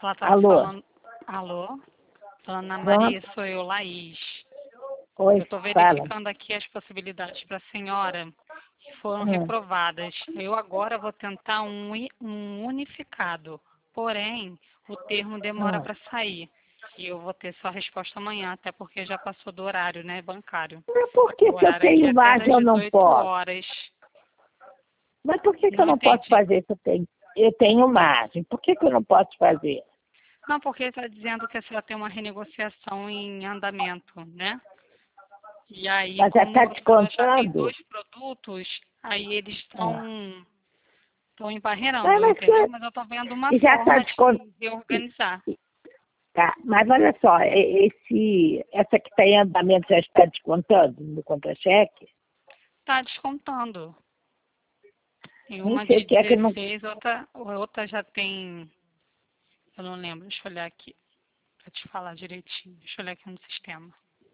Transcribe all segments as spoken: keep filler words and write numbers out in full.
Ela tá Alô? falando... Alô? Dona Maria, Pronto. sou eu, Laís. Oi, Eu estou fala. verificando aqui as possibilidades para a senhora que foram Hum. reprovadas. Eu agora vou tentar um, uni- um unificado, porém o termo demora Hum. para sair. E eu vou ter sua resposta amanhã, até porque já passou do horário, né, bancário. Mas por que O se eu horário aqui é tenho até margem das eu não dezoito posso? horas. Mas por que, que eu Não não posso entendi. fazer se eu tenho, eu tenho margem? Por que, que eu não posso fazer? Não, porque está dizendo que a senhora tem uma renegociação em andamento, né? E aí, Mas já como está a senhora já tem descontando? dois produtos, aí eles Ah. estão estão embarreirando, Mas, mas entendeu? que- Mas eu estou vendo uma e já está forma descontando. de reorganizar. Tá, mas olha só, e- esse, essa que está em andamento já está descontando no contra-cheque? Está descontando. Tem Nem uma sei de o que é que não. dezesseis, outra, outra já tem. Eu não lembro, deixa eu olhar aqui. Para te falar direitinho. Deixa eu olhar aqui no sistema.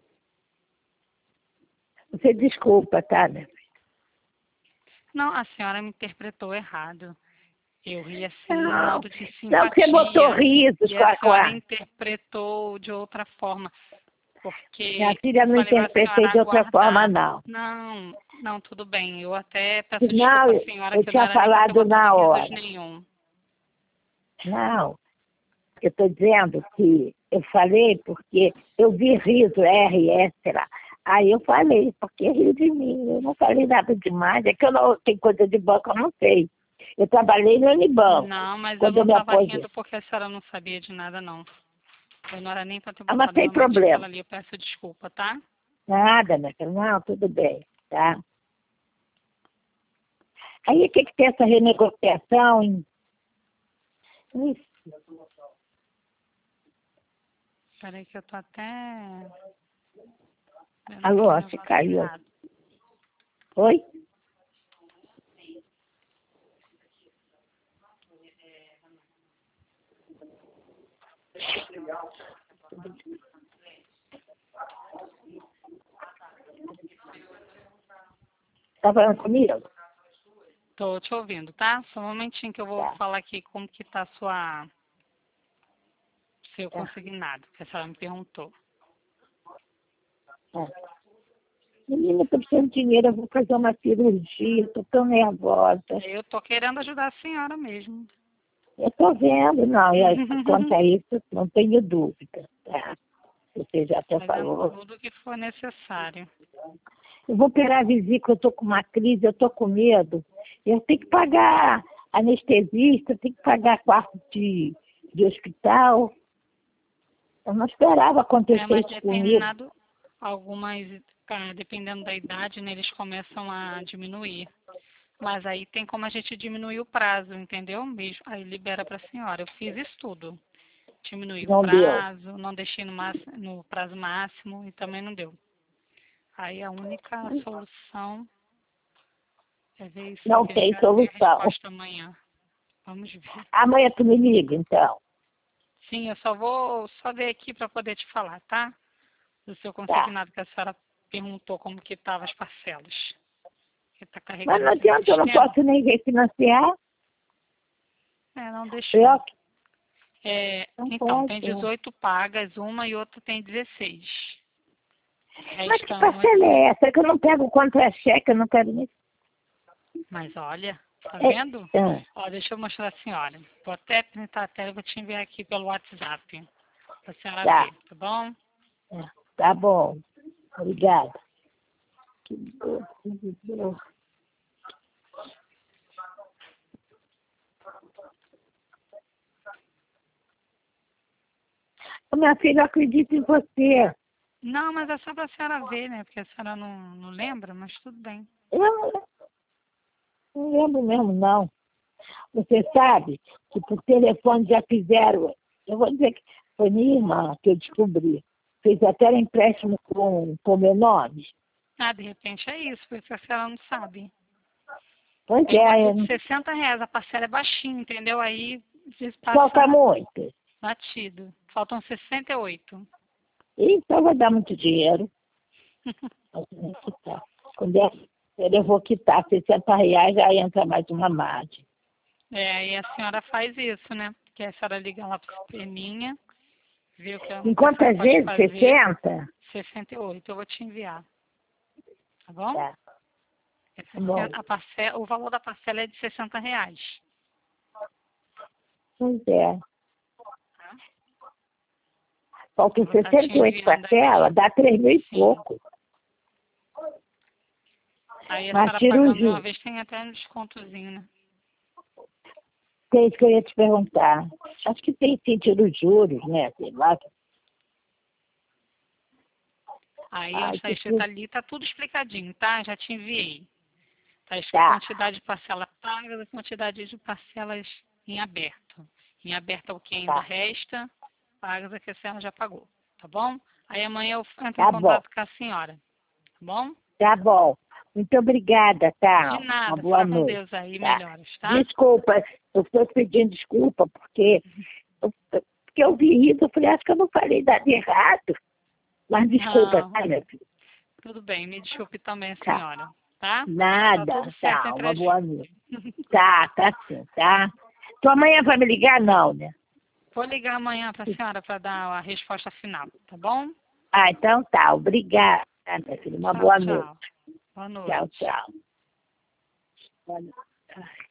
Você desculpa, tá, né? Não, a senhora me interpretou errado. Eu ri assim no Não, modo de não, porque você botou simpatia. risos E com a a, com senhora a... interpretou de outra forma. Minha Porque filha, eu não falei para a interpretei senhora de outra forma, aguardar. não. Não, não, tudo bem. Eu até peço Não, desculpa à eu, senhora eu que não tinha era nem para ter falado botado na risos hora. nenhum. Não, eu estou dizendo que eu falei porque eu vi riso, R, S lá. Aí eu falei, porque riu de mim. Eu não falei nada demais. É que eu não tem coisa de banco, eu não sei. Eu trabalhei no Unibanco, Não, mas eu quando eu não me estava aposentei. rindo porque a senhora não sabia de nada, não. Eu não era nem para ter Ah, mas botado tem realmente problema. aquela ali. Eu peço desculpa, tá? Nada, minha filha. Não, tudo bem, tá? Aí o que, que tem essa renegociação? Em... Ih, Peraí que eu tô até vendo aqui alô, um acho que negócio caiu. errado. Oi? Tá falando comigo? Tô te ouvindo, tá? Só um momentinho que eu vou Tá, falar aqui como que tá sua seu tá, consignado, que a senhora me perguntou. tá. Menina, eu tô precisando de dinheiro, eu vou fazer uma cirurgia, tô tão nervosa. Eu tô querendo ajudar a senhora mesmo. Eu tô vendo, não, e aí, quanto a isso, não tenho dúvida, tá? Você já até Fazendo falou. tudo o que for necessário. Eu vou operar a vesícula, eu tô com uma crise, eu tô com medo. Eu tenho que pagar anestesista, eu tenho que pagar quarto de, de hospital. Eu não esperava É, acontecer mas isso comigo. determinado, algumas, ah, dependendo da idade, né, eles começam a diminuir. Mas aí tem como a gente diminuir o prazo, entendeu? Mesmo, aí libera para a senhora. Eu fiz isso tudo. Diminuí o Não deu. prazo, não deixei no, máximo, no prazo máximo e também não deu. Aí a única solução é ver isso Não aqui. A gente tem vai ter a solução. resposta amanhã. Vamos ver. Amanhã tu me liga, então. Sim, eu só vou só ver aqui para poder te falar, tá? Do seu Tá. consignado que a senhora perguntou como que estavam as parcelas. Que está Mas carregando não aqui no adianta, eu não sistema. posso nem refinanciar. É, não deixou. Eu É, não então, posso. tem dezoito pagas, uma e outra tem dezesseis. Mas que Restam parcela aqui. é essa? É que eu não pego contra-cheque, eu não quero nem... Mas olha, tá É, vendo? ah, Ó, deixa eu mostrar a senhora. Vou até printar a tela e vou te enviar aqui pelo WhatsApp. Pra senhora tá. ver, tá bom? É, tá bom. Obrigada. Que dor, que dor. Ô, minha filha, eu acredito em você. Não, mas é só pra senhora ver, né? Porque a senhora não, não lembra, mas tudo bem. Eu não lembro mesmo, não. Você sabe que por telefone já fizeram, eu vou dizer que foi minha irmã que eu descobri. Fez até empréstimo com, com meu nome. Ah, de repente é isso, por isso que a senhora não sabe. Pois Tem uma é, aqui eu de não- sessenta reais, a parcela é baixinha, entendeu? Aí às falta passa muito. batido. Faltam sessenta e oito. Então vai dar muito dinheiro. Eu vou quitar. Quando é, eu vou quitar sessenta reais, já entra mais uma margem. É, aí a senhora faz isso, né? Porque que a senhora liga lá para o sisteminha, vê o que a Em quantas pode vezes? fazer. sessenta? sessenta e oito, eu vou te enviar. Tá bom? Tá. Essa- Tá bom. a parcela, o valor da parcela é de sessenta reais. Pois é. Tá? Faltam Eu vou estar te sessenta e oito enviando parcelas, dá três mil e Sim. pouco. Aí a Mas senhora tira o pagando de uma juros. vez tem até um descontozinho, né? Tem isso que eu ia te perguntar. Acho que tem sentido os juros, né? Sei lá. Aí Ai, onde está que escrito susto. ali, tá tudo explicadinho, tá? Já te enviei. Tá escrito Tá. quantidade de parcela paga e quantidade de parcelas em aberto. Em aberto é o que ainda Tá. resta, pagas é que a senhora já pagou, tá bom? Aí amanhã eu entro em Tá bom. contato com a senhora, tá bom? Tá bom. Muito obrigada, De tá? Uma nada, boa fica com noite. Deus aí, Tá. melhoras, tá? Desculpa, eu estou pedindo desculpa porque eu, porque eu vi isso, eu falei, acho que eu não falei nada errado. Mas desculpa, Não, tá, minha filha? tudo bem, me desculpe também, Tá. senhora, tá? Tá tudo Nada, certo tá, entre uma a boa gente. noite. Tá, tá sim, tá? Tua amanhã vai me ligar, não, né? Vou ligar amanhã para a senhora para dar a resposta final, tá bom? Ah, então tá, obrigada, minha filha. Uma Tchau, boa noite. tchau. Boa Tchau, noite. tchau. Boa noite.